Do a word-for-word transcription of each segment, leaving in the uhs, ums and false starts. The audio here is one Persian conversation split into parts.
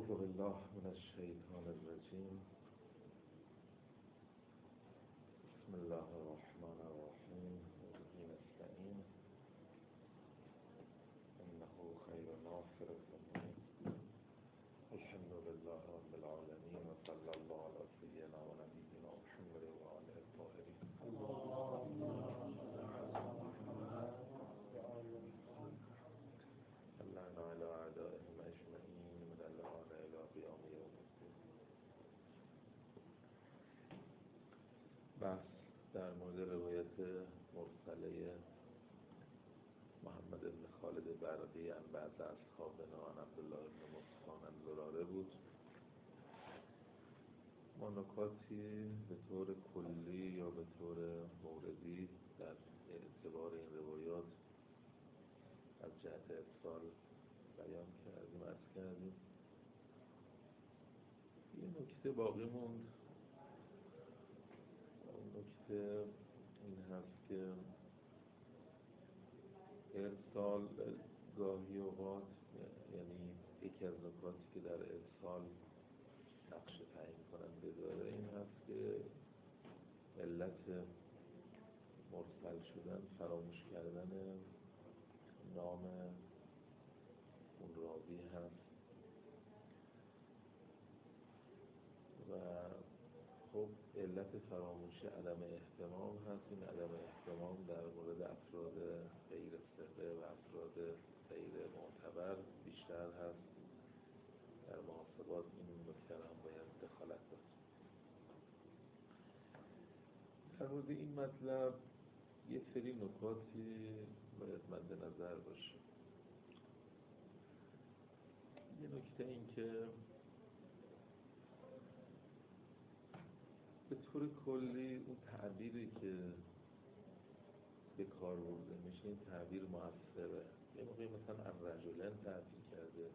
أعوذ بالله من الشيطان الرجيم. بسم الله الرحمن الرحيم. وبه نستعين إنه خير ناصر المؤمنين. الحمد لله رب العالمين، وصلى الله على سيدنا ونبينا محمد وآله الطاهرين. اللعن على أعدائهم أجمعين من الآن إلى قيام يوم الدين. بحث در مورد روایت مرسله محمد بن خالد برقی عن بعض اصحابنا عن عبدالله بن مصعب عن زراره بود. ما نکاتی به طور کلی یا به طور موردی در اعتبار این روایات از جهت ارسال بیان کردیم عرض کردیم. یه نکته باقی موند. اون نکته این هست که ارسال گاهی اوقات، یعنی یکی از نکاتی که در ارسال نقش تعیین کننده داره این هست که علت مرسل شدن فراموش کردن نام اون راوی هست و خب علت فراموشی عدم اهتمام هست. این عدم اهتمام در مورد افراد غیر ثقه و افراد غیر معتبر بیشتر هست. در محاسبات این نکته هم باید دخالت داد. در مورد این مطلب یک سری نکاتی باید مد نظر باشه. یه نکته این که به طور کلی اون تعبیری که به کار برده میشه این تعبیر مؤثره. یه موقعی مثلا الرجلن تعبیر کرده،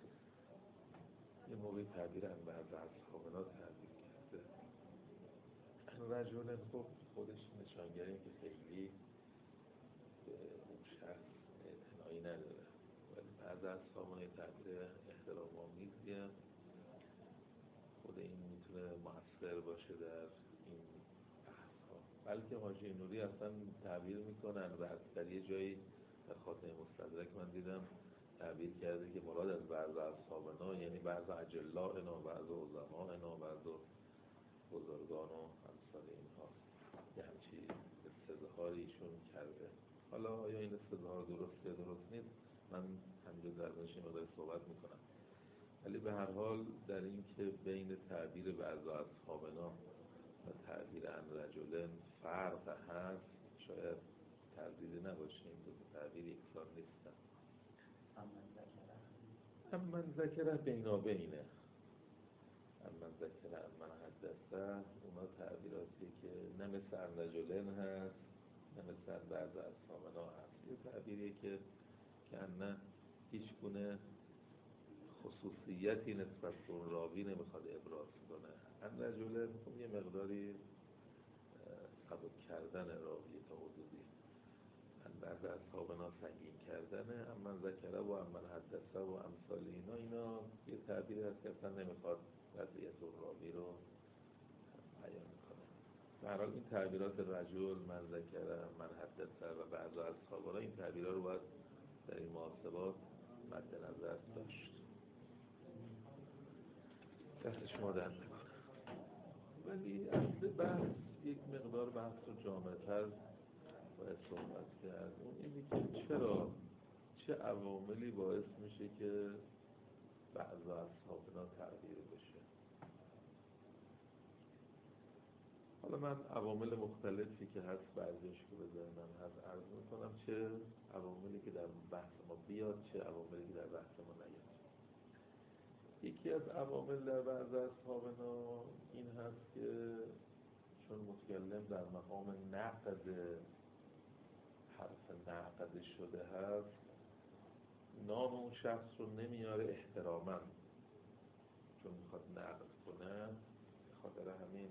یه موقعی تعبیر ان بعض اصحابنا تعبیر کرده. الرجلن خب خودش نشانگری که خیلی به اون شخص اعتنایی نداره، ولی بعض اصحابنا یه تعبیر احترام آمیزیه. خود این میتونه مؤثر باشه در این بحث‌ها. بلکه حاجی نوری اصلا تعبیر میکنن و در یه جایی در خاتمه مستدرک من دیدم تعبیر کرده که مراد از بعض اصحابنا یعنی بعض اجلائنا، بعض عظمائنا، بعض بزرگان و امثال اینها. یه همچی استظهاری ایشون کرده. حالا آیا این استظهار درسته درست نیست من همینجا دربارش این مقدار صحبت میکنم، ولی به هر حال در این که بین تعبیر بعض اصحابنا و تعبیر ان رجلن فرق هست شاید تردیدی نباشه. این دو تعبیر یکسان نیستن. امن ذکره بینا بینه، امن ذکره امن حدثه، اونا تعبیراتی که نه مثل ان رجلن هست نه مثل بعض اصحابنا هست. یه تعبیری که که نه هیچ گونه خصوصیتی نسبت به اون راوی نمیخواد ابراز کنه. ان رجلن خب یه مقداری سبک کردن راوی تا حدودی، ان بعض اصحابنا سنگین کردنه. امن ذکره و امن حدثه و امثال اینا اینا یه تعبیر هست که اصلا نمیخواد وضعیت اون راوی رو بیان کنه. به هر حال این تعبیرات رجل، من ذکره، من حدثه و بعض اصحابنا این تعبیرها رو باید در این محاسبات مد نظر داشت. دست شما در نکنه. ولی اصل بحث یک مقدار بحث رو جامع‌تر باید صحبت کرد. اون اینه که چرا چه عواملی باعث میشه که بعض اصحابنا تغییر بشه. حالا من عوامل مختلفی که هست بعضیش که بذارم من هست عرض میکنم، چه عواملی که در بحث ما بیاد چه عواملی که در بحث ما نیاد. یکی از عوامل در بعض اصحابنا این هست که چون متکلم در مقام نقد حرف نقد شده هست نام اون شخص رو نمیاره احتراما، چون میخواد نقد کنه خاطر همین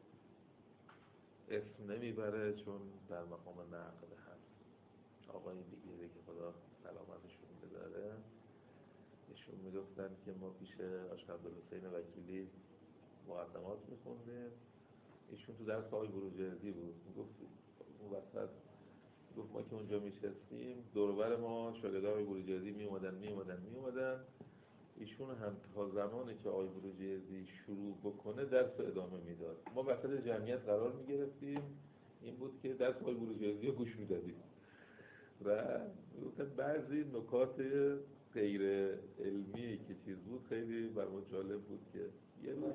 اسم نمیبره چون در مقام نقد هست. آقای بگیره که خدا سلامتشون بداره ایشون میگفتن که ما پیش آقای عبدالحسین وکیلی مقدمات میخوندیم، ایشون تو درس آقای بروجردی بود، میگفت اون وسط گفت ما که اونجا میشستیم دور و بر ما شاگردای آقای بروجردی می اومدن می اومدن می اومدن ایشون هم تا زمانی که آقای بروجردی شروع بکنه درس ادامه میداد. ما وسط جمعیت قرار میگرفتیم، این بود که درس آقای بروجردی رو گوش میدادیم و میگفتن بعضی نکات غیر علمی که چیز بود خیلی بر ما جالب بود که یه روز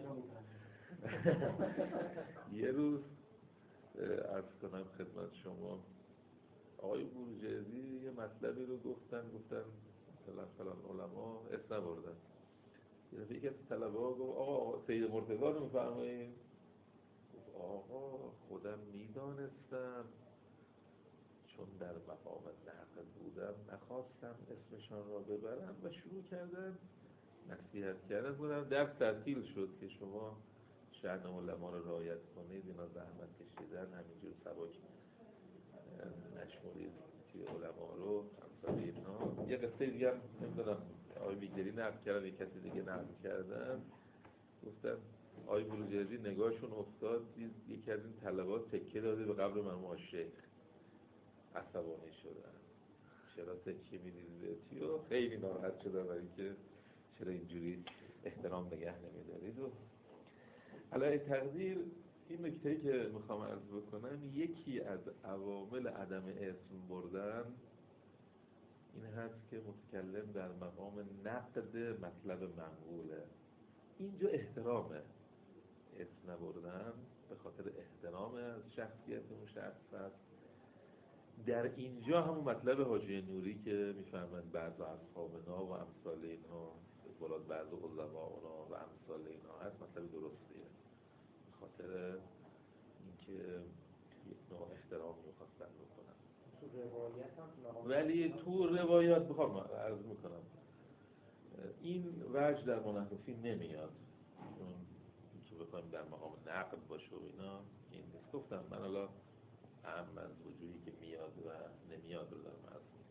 یه روز عرض کنم خدمت شما آقای بروجردی یه مطلبی رو گفتن گفتن مثلا فلان علما اسم نبردن. یکی از طلبه ها گفت آقا سید مرتضی رو میفرمایید؟ گفت آقا خودم میدانستم چون در مقام نقل بودم نخواستم اسمشان را ببرم و شروع کردن نصیحت کردن. بودم درس تعطیل شد که شما شأن علما رو رعایت کنید، اینا زحمت کشیدن، همینجور سبک نشمرید توی علما رو همسال اینا. یه قصه دیگه هم نمیدونم آقای بیگری نقل کردن، یه کسی دیگه نقل کردن، گفتن آقای بروجردی نگاهشون افتاد دید یکی از این طلبات تکیه داده به قبر مرحوم شیخ، عصبانی شدن چرا تکیه میدید بهتی و خیلی ناراحت شدن برای که چرا اینجوری احترام نگه نمیدارید. و علاوه تقدیر این نکته‌ای که میخوام عرض بکنم، یکی از عوامل عدم اسم بردن این هست که متکلم در مقام نقد مطلب منقوله. اینجا احترامه، اسم نبردن به خاطر احترام از شخصیت اون شخص هست. در اینجا همون مطلب حاجی نوری که میفهمند بعض اصحابنا و امثال اینها بلاد بعض علماءنا و امثال اینها هست مطلب درستیه، به خاطر اینکه یک نوع احترامی میخواستن بکنن. تو روایت هم ولی تو روایات بخوام عرض میکنم این وجه در منحرفی نمیاد، چون که بخوایم در مقام نقد باشه و اینا این نیست. گفتم من الان اهم از وجودی که میاد و نمیاد رو دارم عرض میکنم.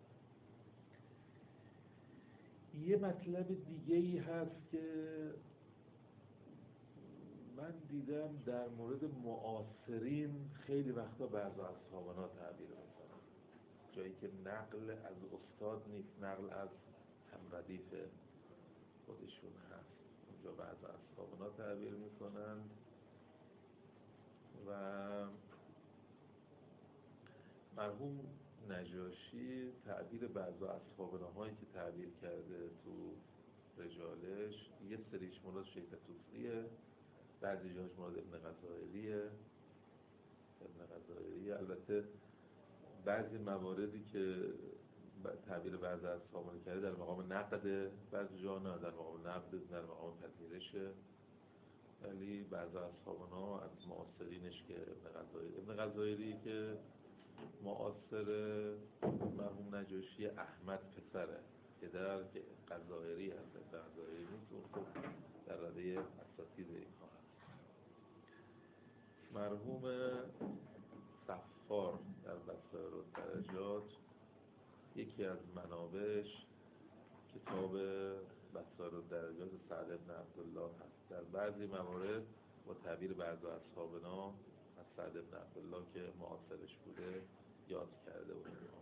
یه مطلب دیگه ای هست که من دیدم در مورد معاصرین خیلی وقتا بعضی اصحابنا تعبیر میکنن، جایی که نقل از استاد نیست، نقل از هم ردیف خودشون هست، اونجا بعضی اصحابنا تعبیر میکنن. و مرحوم نجاشی تعبیر بعضی اصحابناهایی که تعبیر کرده تو رجالش، یه سریش مراد شیخ توسیه، بعضی جاش مراد ابن غزائریه ابن غزائریه البته بعضی مواردی که تعبیر بعضی اصحابنا کرده در مقام نقده، بعضی جا نه در مقام نقد، در مقام پذیرشه. ولی بعضی اصحابنا از معاصرینش که ابن غزائری ابن غزائری که معاصر مرحوم نجاشی احمد پسره، پدر که غزائری هست، ابن غزائری نیست، اون خب در رده اساتید اینها هست. مرحوم صفار در بصائر الدرجات یکی از منابعش کتاب بصائر الدرجات سعد بن عبدالله هست. در بعضی موارد با تعبیر بعضی اصحابنا از سعد بن عبدالله که معاصرش بوده یاد کرده و اینها.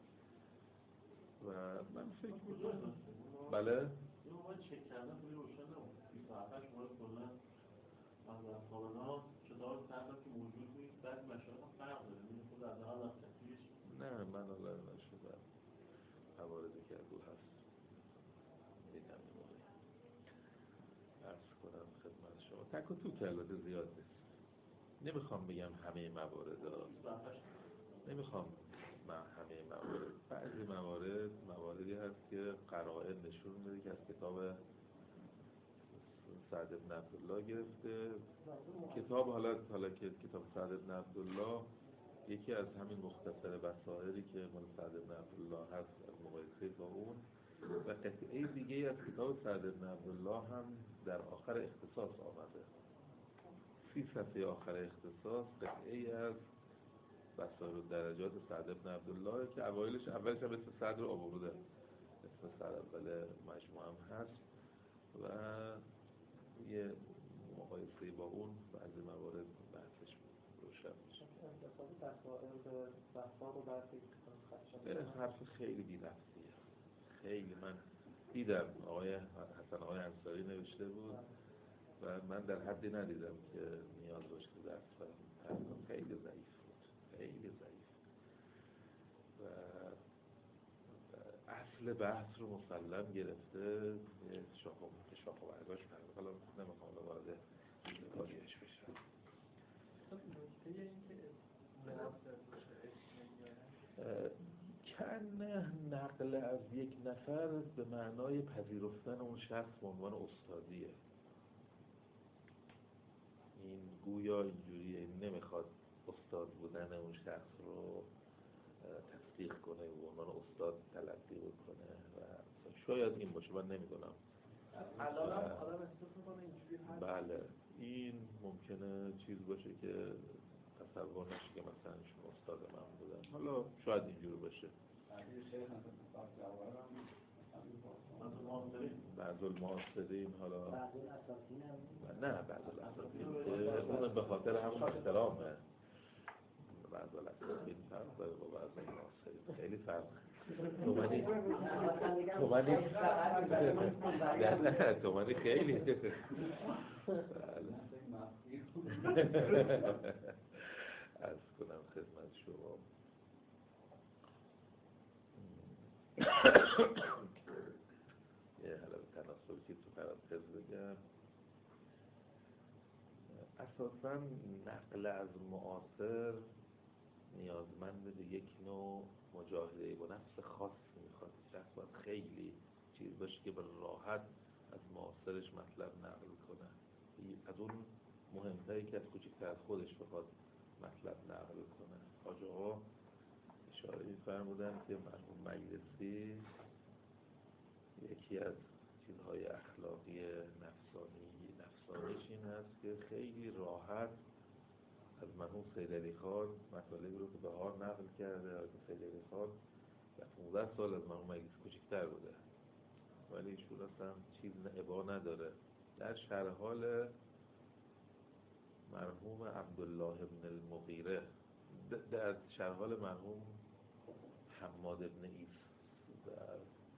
و من فکر می‌کنم بله این موقع چک کردن خیلی روشن نبود. بیست و هفتش مورد کلا از اصحابنا کتاب کردن که موجود نیست، بعد مشاهد هم فرق داره. این خود از حال از تکلیفش نه من حالا نشده مواردی که دو هست دیدم این موقع عرض کنم خدمت شما. تک و تو که البته زیاد نیست، نمیخوام بگم همه موارد ها، نمیخوام من همه موارد، بعضی موارد مواردی هست که قرائن نشون میده که از کتاب سعد بن عبدالله گرفته. کتاب حالا حالا که کتاب سعد بن عبدالله یکی از همین مختصر بصائری که مال سعد بن عبدالله هست از مقایسه با اون، و قطعه دیگه از کتاب سعد بن عبدالله هم در آخر اختصاص آمده، سی صفحه آخر اختصاص قطعه از بصائر الدرجات سعد بن عبدالله که اوایلش اولش هم اسم سعد رو آورده، اسم سر اول مجموعه هم هست و یه مقایسه با اون بعضی موارد بحثش روشن میشه. انتصاب دستائر رفتار رو برفکر کنم حرف خیلی بی‌نفسیه. خیلی من دیدم آقای حسن آقای انصاری نوشته بود و من در حدی ندیدم که نیاز باشه که درس فرم. خیلی ضعیف بود، خیلی ضعیف و اصل بحث رو مسلم گرفته شاخ و شاخ و برگاش فرد. حالا نمیخوام وارد کاریش بشم. نکته این که مناسب باشه کن نقل از یک نفر به معنای پذیرفتن اون شخص به عنوان استادیه. این گویا اینجوریه، این نمیخواد استاد بودن اون شخص رو تصدیق کنه و عنوان استاد تلقی بکنه و شاید این باشه، من نمیدونم. الان هم آدم احساس میکنه اینجوری هست. بله این ممکنه چیز باشه که تصور نشه که مثلا ایشون استاد من بودن. حالا شاید اینجوری باشه. بعض المعاصرین حالا بعض الاساطین هم نه بعض الاساطین اون به خاطر همون احترامه. بعض الاساطین فرق داره با بعض المعاصرین، خیلی فرق. تومانی تومانی نه تومانی خیلی عرض کنم خدمت شما یه حالا تناسب که تو پرانتز بگم، اساساً نقل از معاصر نیازمند به یک نوع مجاهده با نفس خاصی میخواد. شخص باید خیلی چیز باشه که به راحت از معاصرش مطلب نقل کنه، از اون مهمتری که از کوچکتر از خودش بخواد مطلب نقل کنه. حاج آقا اشاره می‌فرمودن که مرحوم مجلسی یکی از چیزهای اخلاقی نفسانی نفسانیش این هست که خیلی راحت از مرحوم سید علی خان مطالبی رو که بهار نقل کرده. از سید علی خان پانزده سال از مرحوم مجلسی کوچکتر بوده ولی ایشون اصلا چیز ابا نداره. در شرح حال مرحوم عبدالله بن المغیره، در شرح حال مرحوم حماد بن عیسی، در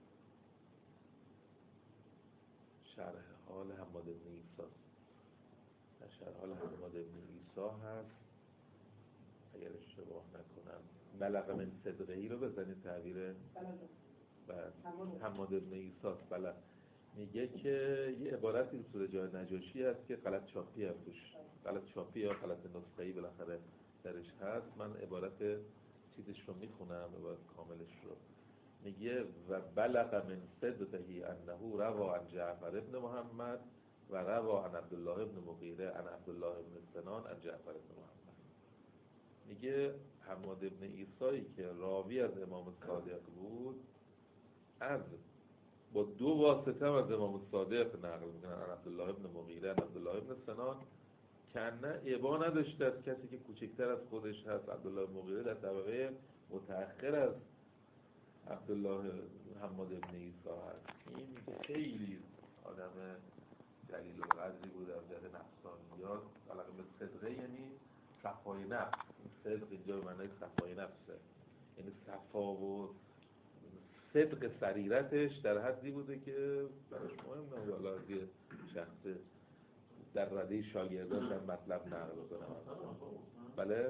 شرح حال حماد بن عیسی در شرح حال حماد بن عیسی هست اگر اشتباه نکنم. بلغ من صدقهی رو بزنید تعبیر بعد حماد بن عیسی بلغ میگه که یه عبارتی اصول جای نجاشی هست که غلط چاپی هم توش غلط چاپی یا غلط نسخه‌ای بالاخره درش هست. من عبارت چیزش رو میخونم، عبارت کاملش رو. میگه و بلغ من صدقهی انه روا عن جعفر ابن محمد و روا عن عبدالله ابن مغیره عن عبدالله ابن سنان عن جعفر ابن محمد. میگه حماد ابن عیسی که راوی از امام صادق بود، از با دو واسطه از امام صادق نقل میکنن، عن عبدالله ابن مغیره عن عبدالله ابن سنان، کنه ابا نداشته از کسی که کوچکتر از خودش هست. عبدالله مغیره در طبقه متأخر از عبدالله حماد ابن عیسی هست. این خیلی آدم جلیل القدری بود در جهت نفسانیات. علاقه به صدقه یعنی صفای نفس. صدق اینجا به معنای صفای نفسه، یعنی صفا و صدق سریرتش در حدی بوده که براش مهم نبود حالا از یه شخص در رده شاگرداش هم مطلب نقل کنه. بله؟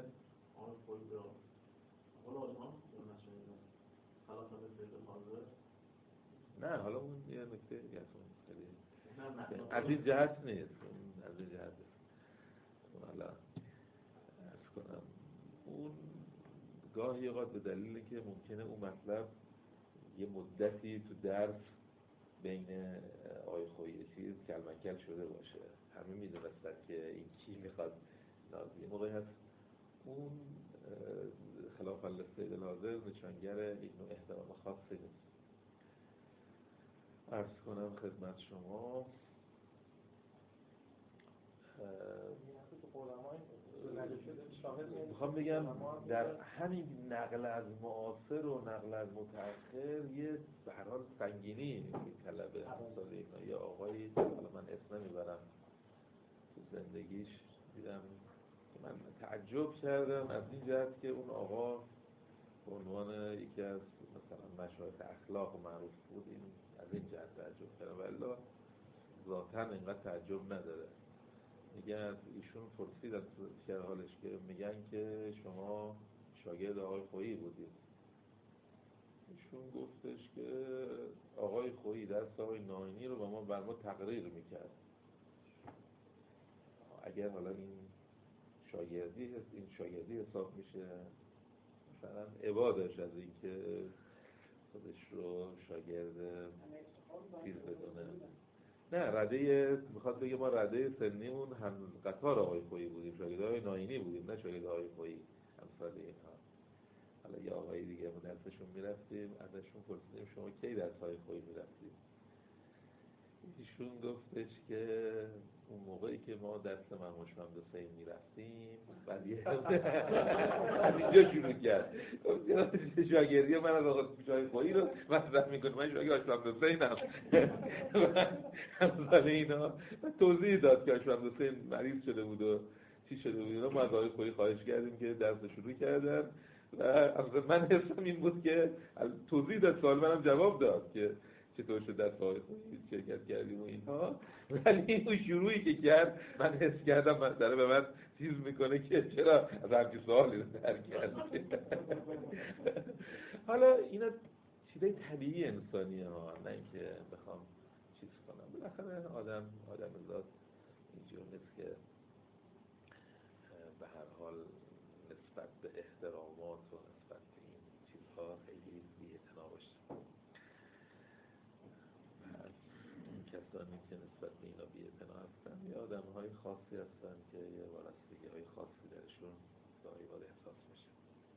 نه حالا اون یه نکته دیگه است، از این جهت نیست، از این جهت نیست. حالا عرض کنم اون گاهی اوقات به دلیلی که ممکنه اون مطلب یه مدتی تو درس بین آقای خویی چیز کلمکل شده باشه، همه میدونستن که این چی میخواد نازی. یه موقعی هست اون خلاف السید الحاضر نشانگر یک نوع احترام خاصی نیست. عرض کنم خدمت شما میخوام بگم در همین نقل از معاصر و نقل از متأخر یه به هر حال سنگینی میطلبه. مثلا اینا یه آقایی، حالا من اسم نمیبرم، تو زندگیش دیدم که من تعجب کردم از این جهت که اون آقا به عنوان یکی از مثلا مشایخ اخلاق معروف بود. این از این جهت تعجب کردم، ولی ذاتاً اینقدر تعجب نداره. میگن ایشون پرسیدن تو حالش که میگن که شما شاگرد آقای خویی بودید. ایشون گفتش که آقای خویی درس آقای ناینی رو با ما بر ما تقریر میکرد. اگر حالا این شاگردی هست، این شاگردی حساب میشه، مثلا عبادش از این که خودش رو شاگرد چیز بدونه. نه، رده میخواد بگه ما رده سنیمون هم قطار آقای خویی بودیم، شاگرد آقای ناینی بودیم، نه شاگرد آقای خویی. امثال اینها. حالا یه آقای دیگه ما درسشون میرفتیم، ازشون پرسیدیم شما کی درس های خویی میرفتیم؟ ایشون گفتش که اون موقعی که ما درس مرحوم شمامد حسین میرفتیم، بعد یه از اینجا شروع کرد. شاگردی من از آقای شاگرد خویی رو مطرح میکنه، من شاگرد شمامد حسینم. امثال اینا توضیح داد که شمامد حسین مریض شده بود و چی شده بود اینا. ما از آقای خویی خواهش کردیم که درس شروع کردن و من حسم این بود که توضیح داد، سوال منم جواب داد که چطور شد در سوال خویی شرکت کردیم و اینها. ولی اون شروعی که کرد من حس کردم من داره به من چیز میکنه که چرا از همچین سوالی رو در کرد. حالا اینا چیزای طبیعی انسانیه ها، نه اینکه بخوام چیز کنم. بالاخره آدم آدم ذات اینجور نیست که به هر حال نسبت به احترامات و نسبت به این چیزها خیلی بی‌اعتنا باشه. کسانی که نسبت به اینا بی‌اعتنا هستن یه آدم‌های خاصی هستن که یه وارستگی‌های خاصی درشون گاهی وقت احساس میشه.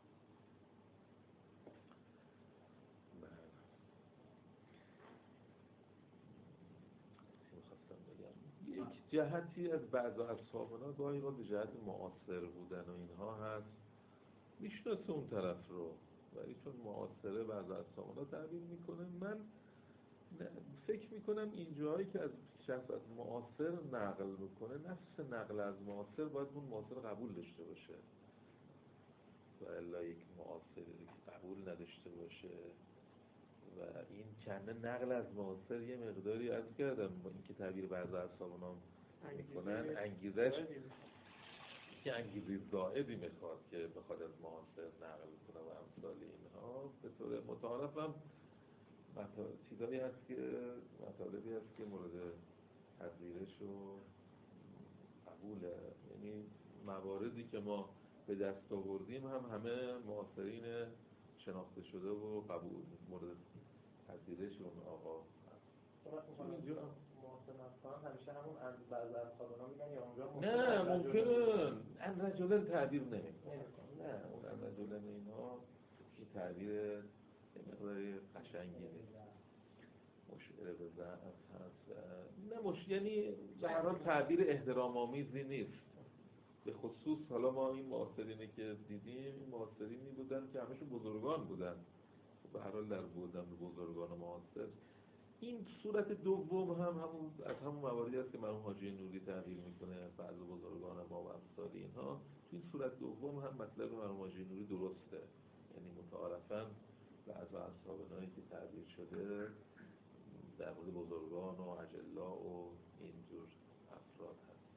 می‌خواستم بگم یک جهتی از بعض اصحابنا گاهی وقت به جهت معاصر بودن و اینها هست، میشناسه اون طرف رو، ولی چون معاصره بعض اصحابنا تعبیر میکنه. من فکر میکنم این جایی که از شخص از معاصر نقل میکنه، نفس نقل از معاصر باید اون معاصر قبول داشته باشه و الا یک معاصر قبول نداشته باشه. و این چند نقل از معاصر یه مقداری عرض کردم با اینکه تعبیر بعضی اصحابنا میکنن انگیزش که انگیزه زائدی میخواد که بخواد از معاصر نقل کنه و امثال اینها. به طور متعارف هم چیزایی هست که مطالبی هست که مورد پذیرش و قبوله، یعنی مواردی که ما به دست آوردیم هم همه معاصرین شناخته شده و قبول مورد پذیرش اون آقا هست. اینجا معاصر هستن همیشه همون بعض اصحابنا میگن یا اونجا نه ممکنه ان رجلن تعبیر نمیکنه. نه اون ان رجلن اینها این تعبیر یه مقداری قشنگی نیست، مشعر به ضعف هست. نه مش یعنی به هر حال تعبیر احترام آمیزی نیست. به خصوص حالا ما این معاصرینی که دیدیم این معاصرینی بودن که همشون بزرگان بودن، به هر حال در بودن بزرگان معاصر. این صورت دوم هم همون از همون مواردی است که مرحوم حاجی نوری تعبیر میکنه بعض بزرگان ما و امثال اینها. این صورت دوم هم مطلب مرحوم حاجی نوری درسته، یعنی متعارفاً بعض اصحابنایی که تعبیر شده در مورد بزرگان و اجلا و اینجور افراد هست.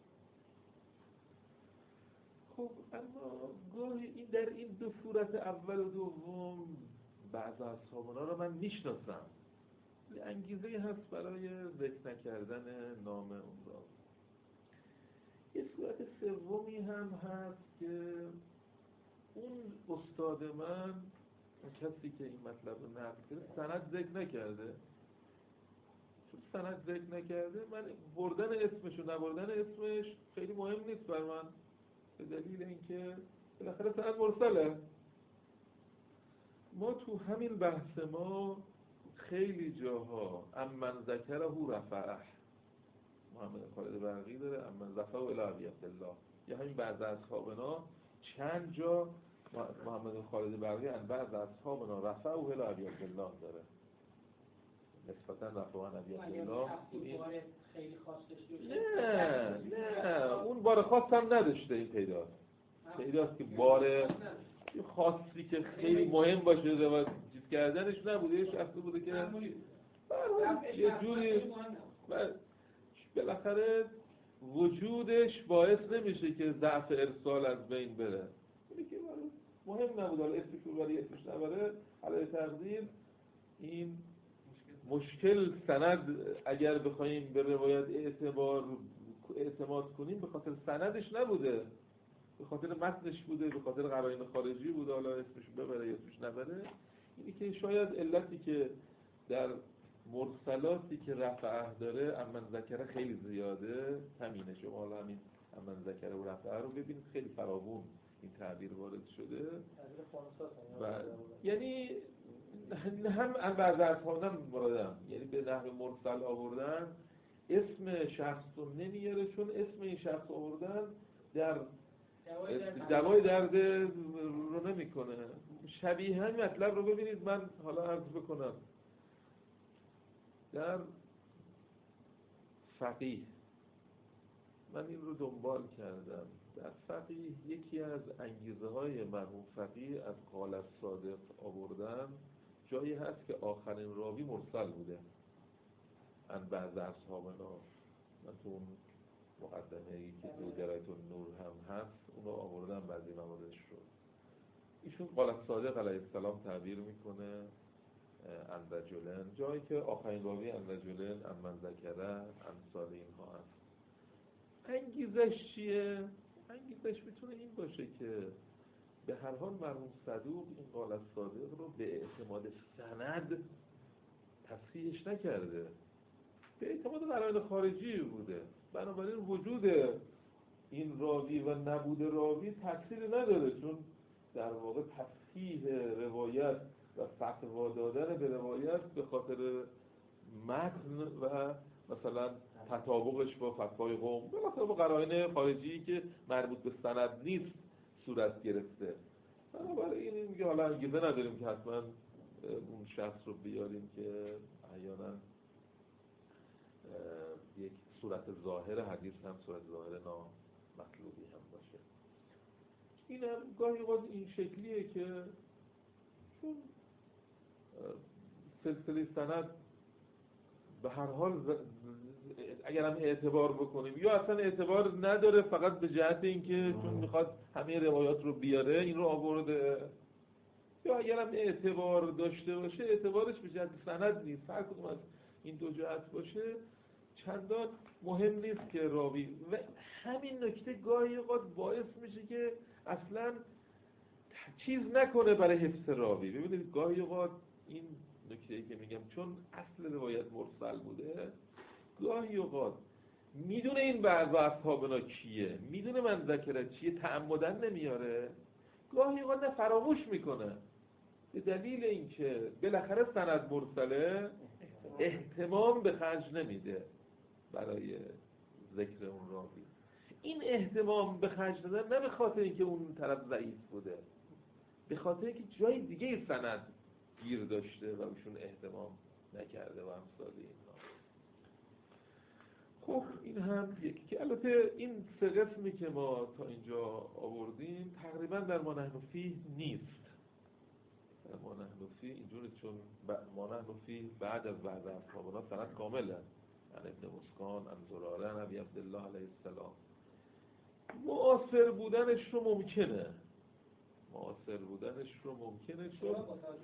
خب اما گاهی این در این دو صورت اول و دوم بعض اصحابنا رو من میشناسم، انگیزه هست برای ذکر نکردن نام اون را. یه صورت سومی هم هست که اون استاد من، کسی که این مطلب رو نقل کرده، سند ذکر نکرده. چون سند ذکر نکرده، من بردن اسمش و نبردن اسمش خیلی مهم نیست بر من، به دلیل اینکه بالاخره سند مرسله. ما تو همین بحث ما خیلی جاها امن ذکره رفعه، محمد خالد برقی داره امن ذکره الی ابی عبدالله، که همین بعض اصحابنا چند جا محمد بن خالد بلخی ان بعض اصحابنا رفعه الی ابی عبدالله داره، نسبتا رفعه عن ابی عبدالله. خیلی خاص نه نه اون بار خاص هم نداشته، این پیداست پیداست که بار خاصی که خیلی مهم باشه روایت چیز کردنش نبوده، یه شخصی بوده که یه جوری بالاخره وجودش باعث نمیشه که ضعف ارسال از بین بره، اینی که مهم نبوده، حالا اسمش رو برای اسمش نبره علیه تقدیر. این مشکل سند اگر بخوایم به روایت اعتبار اعتماد کنیم به خاطر سندش نبوده، به خاطر متنش بوده، به خاطر قرائن خارجی بوده، حالا اسمش ببره یا اسمش نبره. اینی که شاید علتی که در مرسلاتی که رفعه داره امن ذکره خیلی زیاده همینه. شما حالا همین امن ذکره و رفعه رو ببینید خیلی فراوون این تعبیر وارد شده و یعنی هم بعض از خواندم مرادم یعنی به نحو مرسل آوردن اسم شخص رو نمیاره، چون اسم این شخص آوردن در دوای درد رو نمیکنه. شبیه همین مطلب رو ببینید، من حالا عرض بکنم در فقیه من این رو دنبال کردم. در فقیه یکی از انگیزه های مرحوم فقیه از قال الصادق آوردن جایی هست که آخرین راوی مرسل بوده ان بعض اصحابنا. من تو اون مقدمه‌ای که تو درایت النور هم هست اون رو آوردم بعضی مواردش رو. ایشون قال الصادق علیه السلام تعبیر میکنه ان رجلن، جایی که آخرین راوی ان رجلن ان من ذکره امثال اینها هست. انگیزش چیه؟ انگیزش میتونه این باشه که به هر حال مرحوم صدوق این قال الصادق رو به اعتماد سند تصحیحش نکرده، به اعتماد قرائن خارجی بوده، بنابراین وجود این راوی و نبود راوی تأثیری نداره، چون در واقع تصحیح روایت و فتوا دادن به روایت به خاطر متن و مثلا تطابقش با فتوای قوم بالاخره با قرائن خارجی که مربوط به سند نیست صورت گرفته. بنابراین این میگه حالا انگیزه نداریم که حتما اون شخص رو بیاریم که احیانا یک صورت ظاهر حدیث هم صورت ظاهر نامطلوبی هم باشه. این هم گاهی اوقات این شکلیه که چون سلسله سند به هر حال اگر هم اعتبار بکنیم یا اصلا اعتبار نداره، فقط به جهت اینکه چون میخواد همه روایات رو بیاره این رو آورده، یا اگر هم اعتبار داشته باشه اعتبارش به جهت سند نیست، هر کدوم از این دو جهت باشه چندان مهم نیست که راوی. و همین نکته گاهی اوقات باعث میشه که اصلا چیز نکنه برای حفظ راوی. ببینید گاهی اوقات این نکته‌ای که میگم چون اصل روایت مرسل بوده، گاهی اوقات میدونه این بعض اصحابنا کیه، میدونه من ذکره چیه، تعمدن نمیاره، گاهی اوقات نه فراموش میکنه به دلیل اینکه بالاخره سند مرسله اهتمام به خرج نمیده برای ذکر اون راوی. این اهتمام به خرج دادن نه به خاطر اینکه اون طرف ضعیف بوده، به خاطر اینکه جای دیگه سند گیر داشته و اوشون اهتمام نکرده و امثال اینها. خب این هم یکی که البته این سه قسمی که ما تا اینجا آوردیم تقریبا در ما نحن فیه نیست. در ما نحن فیه اینجوری چون ما نحن فیه بعد از بعد اصحابنا سند کامله، عن ابن مسکان، عن زراره، عن ابی عبدالله علیه السلام. معاصر بودنش رو ممکنه معاصر بودنش رو ممکنه چون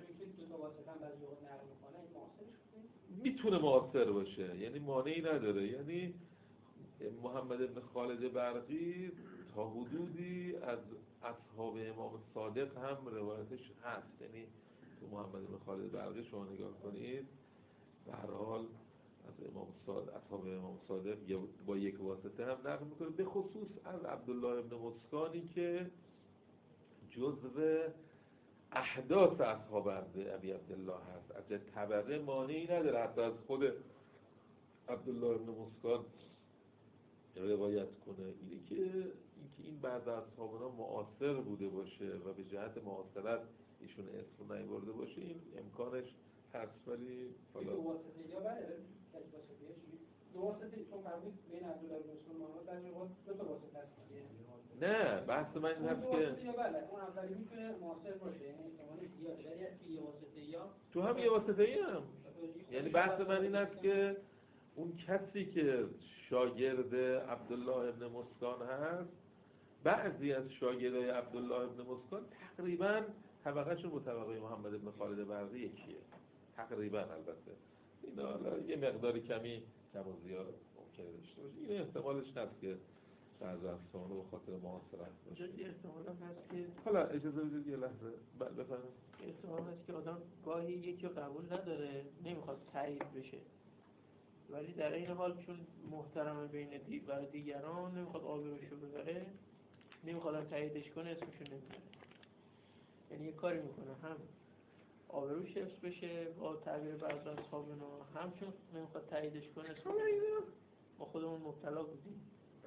میتونه معاصر باشه، یعنی مانعی نداره. یعنی محمد بن خالد بلخی تا حدودی از اصحاب امام صادق هم روایتش هست. یعنی تو محمد بن خالد بلخی شما نگاه کنید به هر حال از امام صادق، اصحاب امام صادق با یک واسطه هم نقل میکنه، به خصوص از عبدالله ابن مسکانی که جزو احداث اصحاب ابی عبدالله هست. از طبقه مانعی نداره حتی از خود عبدالله ابن مسکان روایت کنه. اینی که این که این بعض از اصحابنا معاصر بوده باشه و به جهت معاصرت ایشون اسم نیورده باشه، این امکانش هست، ولی حالا دو واسطه یا بله کسی واسطه چی؟ دو واسطه چون فرمود بین عبدالله بن مسعود محمد در جواب دو تا واسطه هست. نه بحث من این هست که یا بله اون اولی میتونه معاصر باشه، یعنی احتمال زیاده، ولی یه واسطه یا تو هم یه واسطه ای هم، یعنی بحث من این است که اون کسی که شاگرد عبدالله ابن مسکان هست، بعضی از شاگردای عبدالله ابن مسکان تقریبا طبقهشون با طبقه محمد ابن خالد برقی یکیه تقریبا. البته این حالا یه مقداری کمی کم و زیاد ممکنه داشته باشه، این احتمالش هست که بعضی از اصحابنا به خاطر معاصرت باشه. یه احتمال هست که حالا اجازه بدید یه لحظه بفرمایید. احتمال هست که آدم گاهی یکی رو قبول نداره، نمیخواد تایید بشه، ولی در این حال چون محترم بین دی برای دیگران نمیخواد آبروشو ببره، نمیخوادم تاییدش کنه، اسمشو نمیبره. یعنی یه کاری میکنه هم آبروش حفظ بشه با تعبیر بعضی از اصحابنا، هم چون نمیخواد تاییدش کنه اسمشو ما خودمون مبتلا بودیم.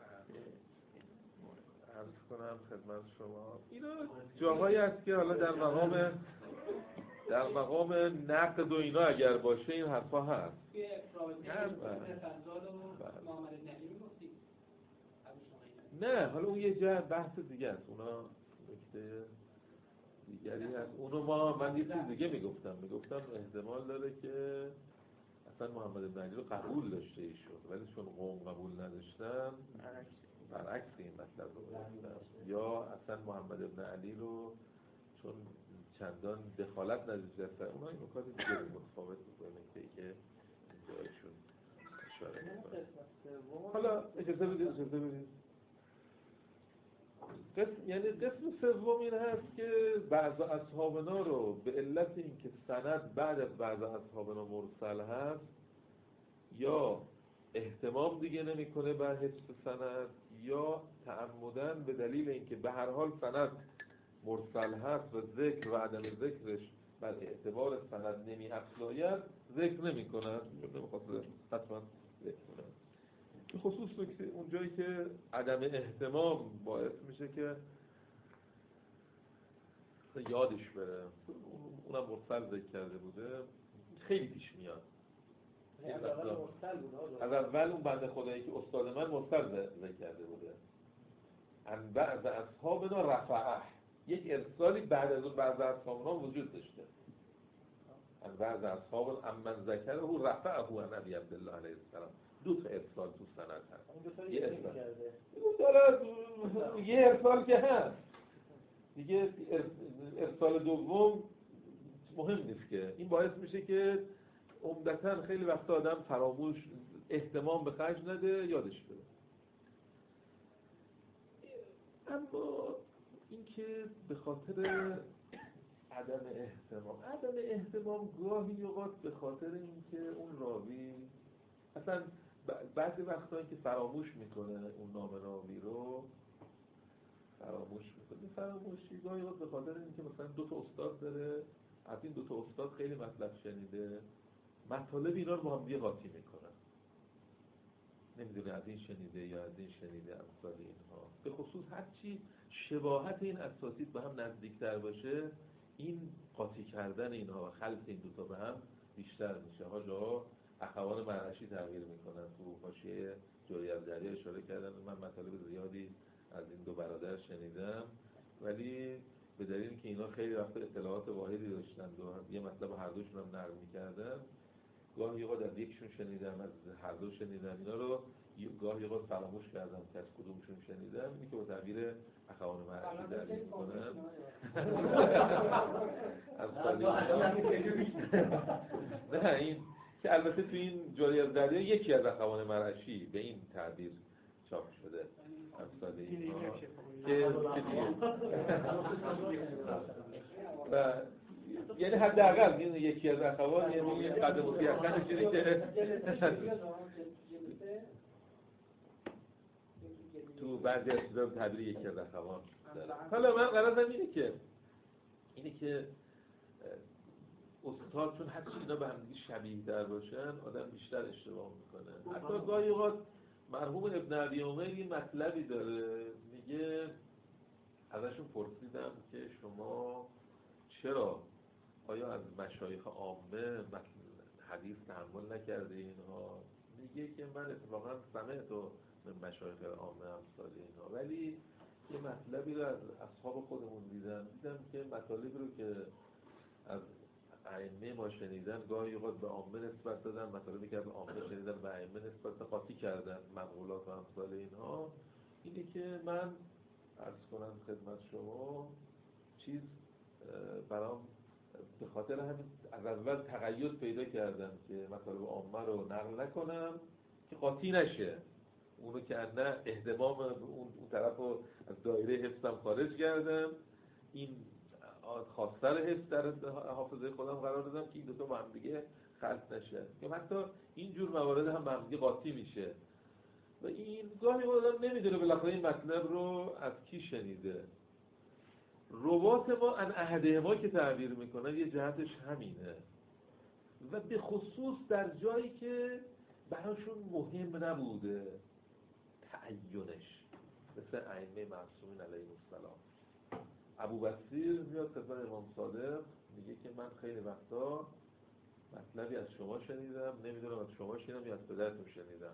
عرض کنم خدمت شما اینا جاهایی هست که حالا در مقام در مقام نقد و اینا اگر باشه این حرفا هست. نه حالا اون یه جهت بحث دیگه است، اونا نکته دیگری هست. اونو ما من یه چیز دیگه میگفتم میگفتم احتمال داره که اصلا محمد بن علی رو قبول داشته ایشون، ولی چون قوم قبول نداشتن برعکس این مطلب رو گفتم، یا اصلا محمد بن علی رو چون چندان دخالت نداشتن اونا این نکات دیگه متفاوت میکنه نکته‌ای که جایشون اشاره میکنه. حالا اجازه بدید اجازه بدید قسم یعنی قسم سوم این هست که بعض اصحابنا رو به علت اینکه سند بعد از بعض اصحابنا مرسل هست یا اهتمام دیگه نمیکنه بر حفظ سند، یا تعمدن به دلیل اینکه به هر حال سند مرسل هست و ذکر و عدم ذکرش بر اعتبار سند نمی افزاید ذکر نمی کند، نمیخواد حتما ذکر کند. به خصوص که اون جایی که عدم اهتمام باعث میشه که یادش بره، اونم مرسل ذکر کرده بوده، خیلی پیش میاد. از اول اون بنده خدایی که استاد من مرسل ذکر کرده بوده، ان بعض اصحابنا رفعه، یک ارسالی بعد از اون بعض اصحابنا وجود داشته، ان بعض اصحاب امن ذکره رفعه عن ابی عبدالله علیه السلام. دو تا ارسال تو سند هست، یه ارسال یه ارسال که هست دیگه، ارسال دوم مهم نیست که. این باعث میشه که عمدتاً خیلی وقت آدم فراموش اهتمام به خرج نده، یادش بره. اما اینکه به خاطر عدم اهتمام عدم اهتمام گاهی اوقات به خاطر اینکه اون راوی اصلا بعضی وقتا که فراموش میکنه اون نام راوی رو فراموش میکنه فراموشی گاهی اوقات به خاطر اینکه مثلا دو تا استاد داره، از این دو تا استاد خیلی مطلب شنیده، مطالب اینا رو با هم دیگه قاطی میکنن، نمیدونه از این شنیده یا از این شنیده، امثال اینها. به خصوص هر چی شباهت این اساتید به هم نزدیکتر باشه، این قاطی کردن اینها و خلط این دوتا به هم بیشتر میشه. ها جاها اخوان مرعشی تغییر میکنن، تو حاشیه جوری از دریا اشاره کردن من مطالب زیادی از این دو برادر شنیدم، ولی به دلیل که اینا خیلی وقت اطلاعات واحدی داشتن و یه مطلب هر دوشون هم نقل میکردن، گاهی اوقات از یکشون شنیدم از هر دو شنیدم، اینا رو گاهی اوقات فراموش کردم که از کدومشون شنیدم. اینی که با تعبیر اخوان مرعشی دلیل میکنن نه این که البته تو این جاری از دریا یکی از اخوان مرعشی به این تعبیر چاپ شده امثال اینها که و یعنی حداقل این یکی از اخوان یعنی قدم و سیاستش اینه که تو بعضی از چیزا تعبیر یکی از اخوان داره. حالا من غرضم اینه که اینه که استاد چون هر چی اینا به هم دیگه شبیه در باشن آدم بیشتر اشتباه میکنه. حتی گاهی اوقات مرحوم ابن ابی عمر یه مطلبی داره، میگه ازشون پرسیدم که شما چرا آیا از مشایخ عامه حدیث تحمل نکرده اینها؟ میگه که من اتفاقا سمعت و من مشایخ عامه امثال اینها، ولی یه مطلبی رو از اصحاب خودمون دیدم دیدم که مطالبی رو که از ائمه ما شنیدن گاهی اوقات به عامه نسبت دادن، مطالبی که از عامه شنیدن به ائمه نسبت قاطی کردن، مقولات و امثال اینها. اینه که من عرض کنم خدمت شما چیز برام به خاطر همین از اول تقید پیدا کردم که مطالب عامه رو نقل نکنم که قاطی نشه، اونو که نه اهتمام اون اون طرف رو از دایره حفظم خارج کردم، این خواستر حفظ در حافظه خودم قرار دادم که این دو تا با هم دیگه خلط نشه، که حتی این جور موارد هم با هم دیگه قاطی میشه. و این گاهی آدم نمیدونه بالاخره این مطلب رو از کی شنیده. روات ما ان احدهما که تعبیر میکنن یه جهتش همینه، و به خصوص در جایی که براشون مهم نبوده تعینش، مثل ائمه معصومین علیهم السلام. ابو بصیر میاد خدمت امام صادق میگه که من خیلی وقتا مطلبی از شما شنیدم، نمیدونم از شما شنیدم یا از پدرتون شنیدم.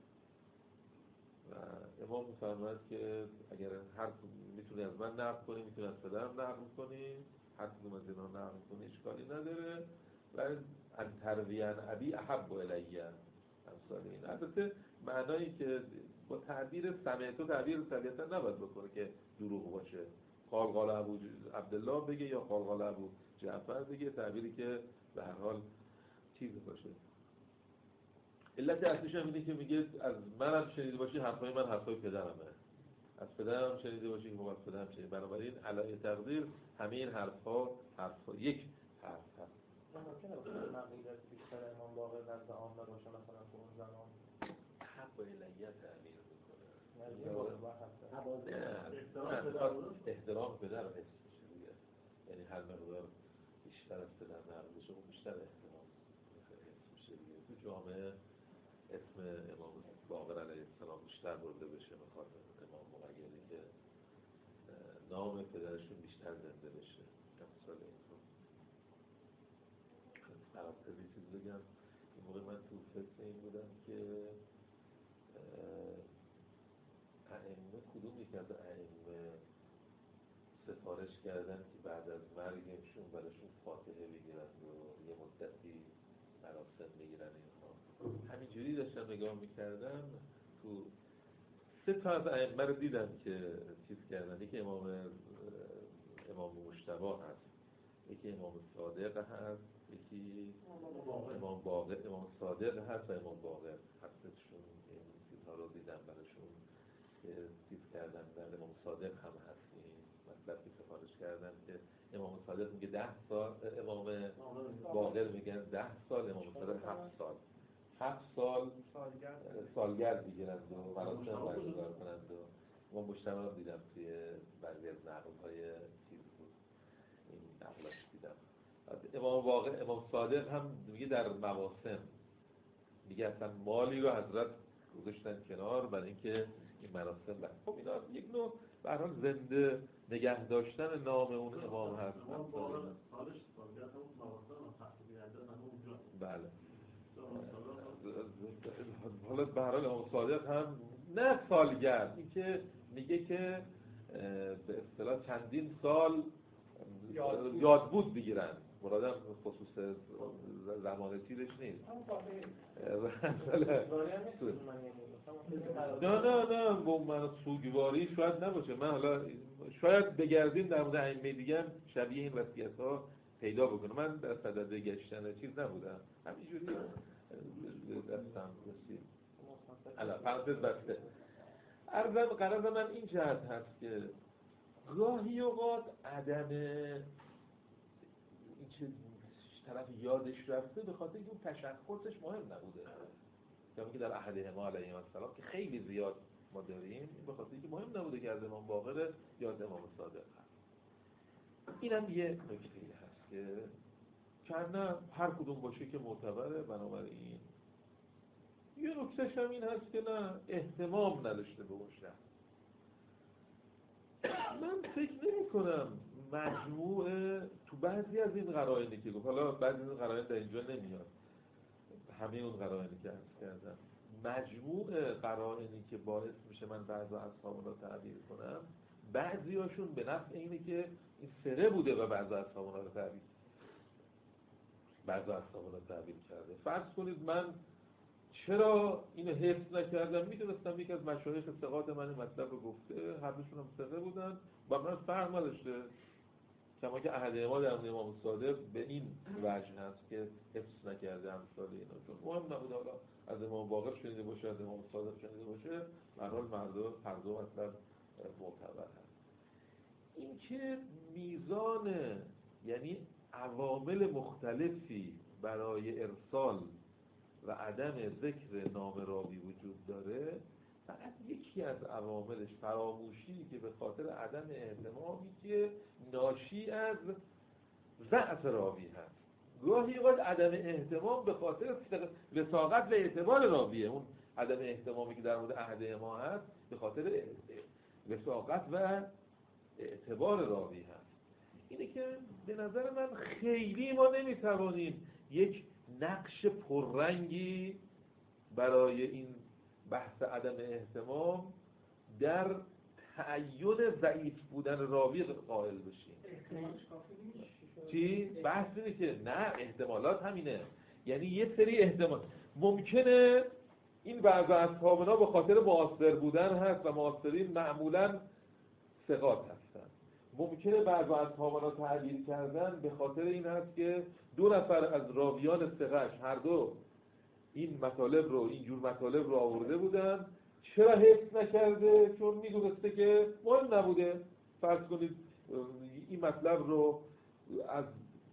و امام میفرماید که اگر هر میتونی از من نقل کنی، میتونی از پدرم نقل کنی، هر کدوم از اینا نقل کنی اشکالی نداره. و ان ترویان ابی احب الیه امثال این. البته معنایی که با تعبیر سمعتو تعبیر طبیعتا نباید بکنه که دروغ باشه، قال قال ابو عبدالله بگه یا قال قال ابو جعفر بگه، تعبیری که به هر حال چیز باشه. علت اصلیش هم اینه که میگه از منم شنیده باشی حرفای من حرفای پدرمه، از پدرم شنیده باشی که از پدرم شنیده. بنابراین علای تقدیر همه این حرفها حرفها یک حرف هست. ممکنه بخواد مقیدت بیشتر امام باقر نزد عامه باشه، مثلا تو اون زمان حق و علیت تعبیر میکنه. نه احترام پدر حس میشه دیگه، یعنی هر مقدار بیشتر از پدر نقل بشه و بیشتر احترام حس میشه دیگه. تو جامعه اسم امام باقر علیه السلام بیشتر برده بشه، میخواد امام مغیری که نام پدرشون بیشتر زنده بشه. مثال اینطور برای یه چیز بگم، این موقع من تو فکر این بودم که ائمه کدوم یک از ائمه سفارش کردن که بعد از مرگشون براشون فاتحه بگیرن و یه مدتی مراسم بگیرن اینها. همینجوری داشتم نگاه میکردم تو سه تا از ائمه رو دیدم که چیز کردن. یکی امام امام مجتبی هست، یکی امام صادق هست، یکی امام باقر. امام صادق هست و امام باقر هستشون. این چیزها رو دیدم براشون که چیز کردن. در امام صادق هم هست این مطلب که سفارش کردن که امام صادق میگه ده سال، امام باقر میگن ده سال، امام صادق هفت سال هفت سال سالگرد بگیرند و مراسم برگزار کنند. و ما مجتمع دیدم توی بعضی از نقل‌های چیز بود، این نقلش دیدم. امام واقع امام صادق هم میگه در مواسم، میگه اصلا مالی رو حضرت گذاشتن کنار برای اینکه این مراسم بر. خب اینا یک نوع به هر حال زنده نگه داشتن نام اون امام هست. بله. حالا به هر حال امام صادق هم نه سالگرد، این که میگه که به اصطلاح چندین سال یاد بود بگیرن، مرادم خصوص زمان چیزش نیست. نه نه نه با من سوگواری شاید نباشه. من حالا شاید بگردیم در مورد ائمه دیگه هم شبیه این وصیت‌ها پیدا بکنم. من در صدد گشتن چیز نبودم، همینجوری دستم رسید. حالا پرانتز بسته. عرضم قرار من این جهت هست که گاهی اوقات عدم این چه طرف یادش رفته به خاطر اینکه اون تشخصش مهم نبوده. یعنی که در احدهما علیهم السلام که خیلی زیاد ما داریم، به خاطر اینکه مهم نبوده که از امام باقر یا از امام صادق هست. اینم یه نکته هست که کنه هر کدوم باشه که معتبره. بنابراین یه نکتهش هم این هست که نه اهتمام نداشته به اون شخص. من فکر نمی کنم مجموعه تو بعضی از این قرائنی که گفت، حالا بعضی از این قرائن در اینجا نمیاد، همه اون قرائنی که عرض کردم، مجموع قرائنی که باعث میشه من بعضی اصحاب را تعبیر کنم، بعضی هاشون به نفع اینه که این سره بوده و بعضی اصحاب را تعبیر بعضی اصحاب را تعبیر کرده. فرض کنید من چرا اینو حفظ نکردم؟ میدونستم یک از مشایخ ثقات من مطلب رو گفته، هر دوشون هم ثقه بودن، با من فرق نداشته، کما که احد ما در امام صادق به این وجه هست که حفظ نکرده امثال اینا، چون مهم نبود حالا از امام باقر شنیده باشه از امام صادق شنیده باشه، به هر حال مردم هر دو مطلب معتبر هست. این که میزان، یعنی عوامل مختلفی برای ارسال و عدم ذکر نام راوی وجود داره، فقط یکی از عواملش فراموشی که به خاطر عدم اهتمامی که ناشی از ضعف راوی هست. گاهی اوقات عدم اهتمام به خاطر وثاقت و اعتبار راویه. اون عدم اهتمامی که در مورد احد ما هست به خاطر وثاقت و اعتبار راوی هست. اینه که به نظر من خیلی ما نمیتوانیم یک نقش پررنگی برای این بحث عدم احتمام در تعین ضعیف بودن راوی قائل بشیم. چی؟ بحث اینه که نه، احتمالات همینه، یعنی یه سری احتمال ممکنه این بعض اصحابنا به خاطر معاصر بودن هست و معاصرین معمولاً ثقات هستن. ممکنه بعض اصحابنا تعبیر کردن به خاطر این هست که دو نفر از راویان ثقه‌اش هر دو این مطالب رو اینجور مطالب رو آورده بودن، چرا حفظ نکرده؟ چون میدونسته که مهم نبوده. فرض کنید این مطلب رو از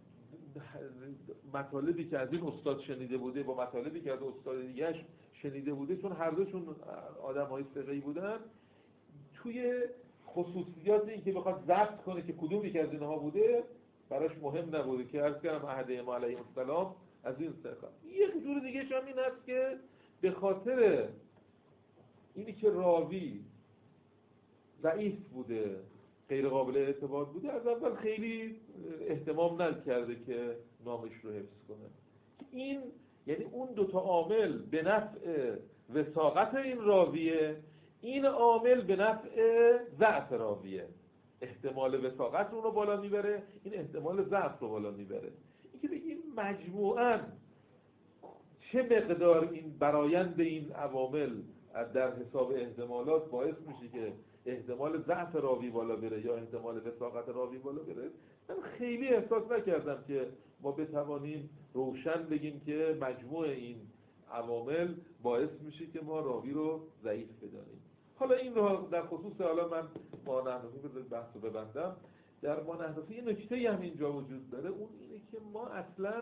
مطالبی که از این استاد شنیده بوده با مطالبی که از استاد دیگه‌اش شنیده بوده، چون هر دوشون آدم‌های ثقه‌ای بودن، توی خصوصیات این که بخواد ضبط کنه که کدوم یک از اینها بوده براش مهم نبوده که عرض کردم احد ما علیه السلام از این ثقه. یک جور دیگه هم این هست که به خاطر اینی که راوی ضعیف بوده، غیر قابل اعتماد بوده، از اول خیلی اهتمام نکرده که نامش رو حفظ کنه. این یعنی اون دوتا عامل به نفع وثاقت این راویه، این عامل به نفع ضعف راویه. احتمال وثاقت اون رو بالا میبره، این احتمال ضعف رو بالا میبره. این که بگیم مجموعاً چه مقدار این برآیند این عوامل در حساب احتمالات باعث میشه که احتمال ضعف راوی بالا بره یا احتمال وثاقت راوی بالا بره، من خیلی احساس نکردم که ما بتوانیم روشن بگیم که مجموع این عوامل باعث میشه که ما راوی رو ضعیف بدانیم. حالا این رو در خصوص حالا من ما نحنفی بذارید بحث رو ببندم. در ما نحنفی یه نکته‌ای هم اینجا وجود داره، اون اینه که ما اصلاً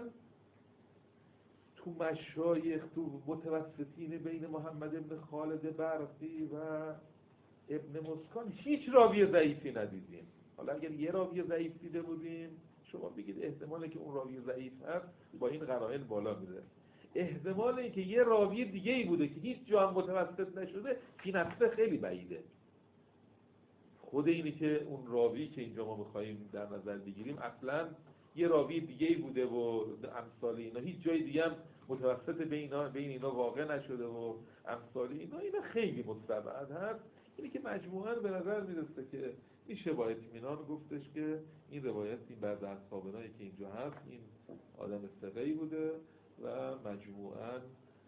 تو مشایخ، تو متوسطین بین محمد ابن خالد برقی و ابن مسکان هیچ راوی ضعیفی ندیدیم. حالا اگر یه راوی ضعیف دیده بودیم شما بگید احتمالی که اون راوی ضعیف هست با این قرائن بالا میره. احتمال اینکه یه راوی دیگه ای بوده که هیچ جا هم متوسط نشده این اصلا خیلی بعیده. خود اینی که اون راوی که اینجا ما می‌خوایم در نظر بگیریم اصلا یه راوی دیگه ای بوده و امثال اینا هیچ جای دیگه هم متوسط بین اینا بین اینا واقع نشده و امثال اینا اینا خیلی مستبعد هست. اینی که مجموعاً به نظر میرسه که میشه با اطمینان گفتش که این روایت این بعض از اصحابنایی که اینجا هست این آدم ثقه‌ای بوده و مجموعاً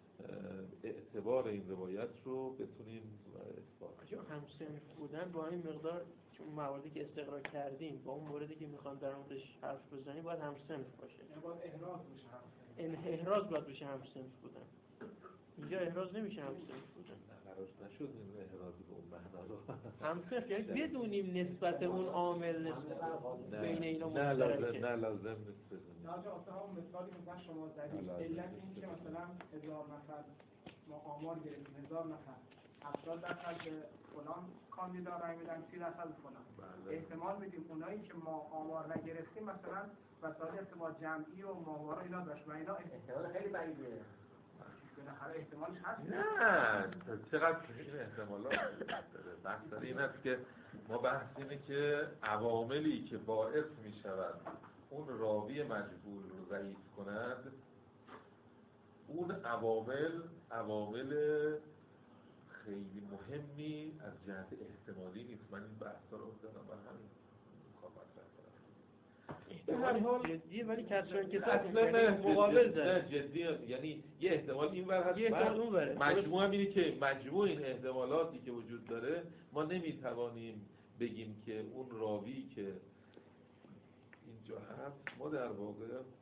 اعتبار این روایت رو بتونیم اثبات کنیم. چون همسنف بودن با این مقدار، چون مواردی که استقرار کردیم با اون موردی که میخوان در موردش حرف بزنیم باید همسنف باشه. یعنی باید احراز بشه همسنف. این احراز باید بشه همسنف بودن. اینجا احراز نمیشه همسنف بودن. قرارش نشد این احراز به اون معنا رو. همسنف یعنی بدونیم نسبت اون عامل نسبت بین اینا نه لازم مشترکه. نه لازم نیست بدونیم. نه آنجا اصلا همون مثالی که من شما زدید علت این که مثلا هزار نفر ما آمار گرفتیم هزار نفر هفتاد درصد به فلان کاندیدا رای میدن سی درصد فلان. احتمال بدیم اونایی که ما آمار نگرفتیم مثلا وسایل ارتباط جمعی و ماهواره اینا داشت و اینا احتمال خیلی بعیده. بالاخره احتمالش هست. نه چقدر این احتمالات داره. بحث این است که ما بحث اینه که عواملی که باعث می شود اون راوی مجهول رو ضعیف کند، اون عوامل عوامل خیلی مهمی از جهت احتمالی نیست. من این بحثا رو دارم بر همین میخوام مطرح کنم. به هر حال جدیه، ولی کسایی که اصلا نه مقابل داره. نه جدیه، یعنی یه احتمال این ور هست، یه احتمال اون وره. مجموع هم اینه که مجموع این احتمالاتی که وجود داره ما نمیتوانیم بگیم که اون راوی که اینجا هست ما در واقع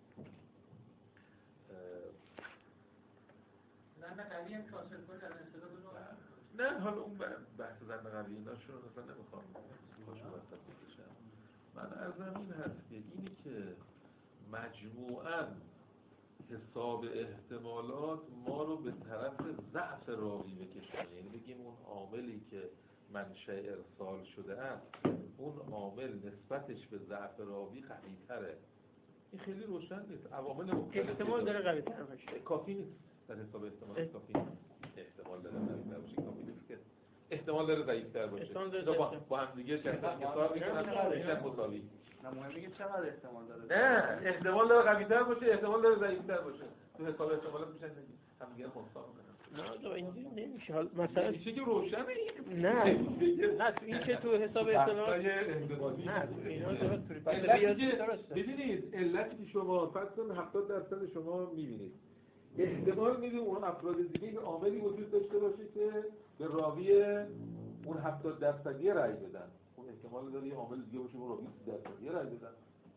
زن قوی هم کاسر کنه در استعداد رو نه حالا اون بحث زن قوی ایناشون رو مثلا نمیخوام باشو وسط بکشم. من عرضم این هست که اینی که مجموعاً حساب احتمالات ما رو به طرف ضعف راوی بکشونه، یعنی بگیم اون عاملی که منشأ ارسال شده است اون عامل نسبتش به ضعف راوی قوی‌تره. این خیلی روشن نیست. عوامل مختلف احتمال داره قوی‌تر باشه، کافی نیست در حساب احتمال. کافی نیست. احتمال داره قوی‌تر باشه، کافی نیست که احتمال داره ضعیف‌تر باشه. با با هم دیگه چند تا حساب می‌کنن میشن مساوی. نه مهمه که چقدر احتمال داره. نه احتمال داره قوی‌تر باشه، احتمال داره ضعیف‌تر باشه. تو حساب احتمالات میشن هم دیگه خونسا می‌کنن. نه اینجوری نمیشه. حالا مثلا میشه که روشنه. نه نه تو این که تو حساب احتمالات نه تو اینا درست درست. ببینید علتی که شما فرض کنید هفتاد درصد شما می‌بینید، احتمال میدیم اون افراد دیگه یه عاملی وجود داشته باشه که به راوی اون هفتاد درصدی رأی بدن. اون احتمال داره یه عامل دیگه باشه به راوی سی درصدی رأی بدن.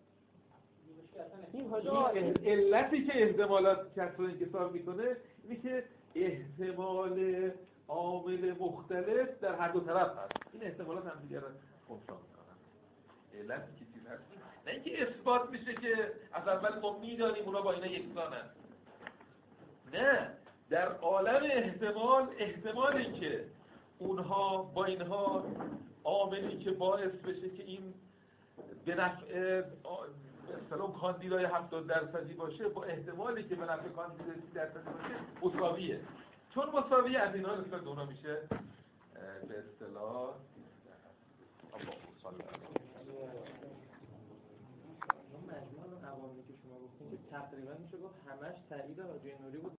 این حالا علتی که احتمالات کسر انکسار میکنه اینه که احتمال عامل مختلف در هر دو طرف هست. این احتمالات هم دیگه رو خونسا میکنن. علتی که چیز هست نه اینکه اثبات میشه که از اول ما میدانیم اونا با اینا یکسانن. نه، در عالم احتمال احتمالی که اونها با اینها عاملی که باعث بشه که این به نفع مثلا کاندیدای هفتاد درصدی باشه با احتمالی که به نفع کاندیدای سی درصدی باشه مساویه. چون مساویه از اینها نسبت به اونا میشه به اصطلاح مجموع عواملی که شما گفتین که تقریبا میشه گفت همش تایید آقای نوری بود.